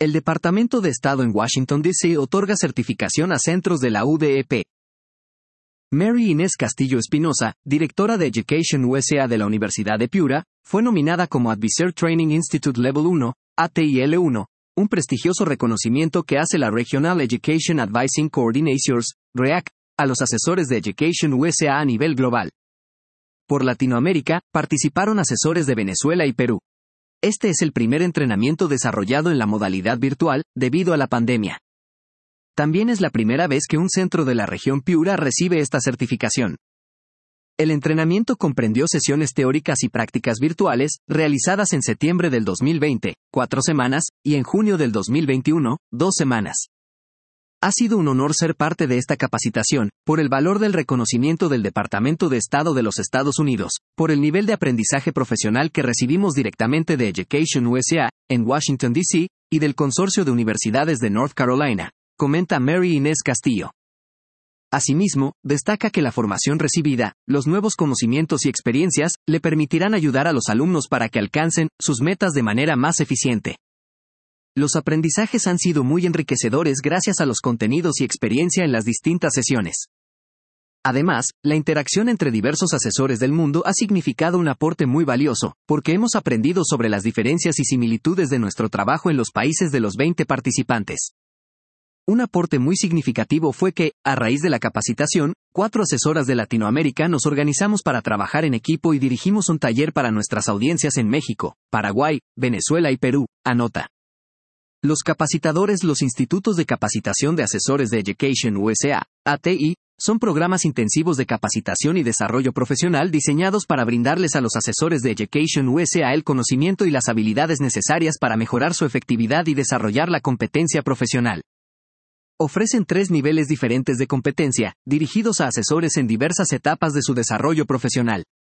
El Departamento de Estado en Washington, D.C. otorga certificación a centros de la UDEP. Mary Inés Castillo Espinosa, directora de Education USA de la Universidad de Piura, fue nominada como Advisor Training Institute Level 1, ATIL1, un prestigioso reconocimiento que hace la Regional Education Advising Coordinators, REAC, a los asesores de Education USA a nivel global. Por Latinoamérica, participaron asesores de Venezuela y Perú. Este es el primer entrenamiento desarrollado en la modalidad virtual, debido a la pandemia. También es la primera vez que un centro de la región Piura recibe esta certificación. El entrenamiento comprendió sesiones teóricas y prácticas virtuales, realizadas en septiembre del 2020, 4 semanas, y en junio del 2021, 2 semanas. Ha sido un honor ser parte de esta capacitación, por el valor del reconocimiento del Departamento de Estado de los Estados Unidos, por el nivel de aprendizaje profesional que recibimos directamente de Education USA, en Washington, D.C., y del Consorcio de Universidades de North Carolina, comenta Mary Inés Castillo. Asimismo, destaca que la formación recibida, los nuevos conocimientos y experiencias, le permitirán ayudar a los alumnos para que alcancen sus metas de manera más eficiente. Los aprendizajes han sido muy enriquecedores gracias a los contenidos y experiencia en las distintas sesiones. Además, la interacción entre diversos asesores del mundo ha significado un aporte muy valioso, porque hemos aprendido sobre las diferencias y similitudes de nuestro trabajo en los países de los 20 participantes. Un aporte muy significativo fue que, a raíz de la capacitación, 4 asesoras de Latinoamérica nos organizamos para trabajar en equipo y dirigimos un taller para nuestras audiencias en México, Paraguay, Venezuela y Perú, anota. Los capacitadores. Los institutos de capacitación de asesores de Education USA, ATI, son programas intensivos de capacitación y desarrollo profesional diseñados para brindarles a los asesores de Education USA el conocimiento y las habilidades necesarias para mejorar su efectividad y desarrollar la competencia profesional. Ofrecen 3 niveles diferentes de competencia, dirigidos a asesores en diversas etapas de su desarrollo profesional.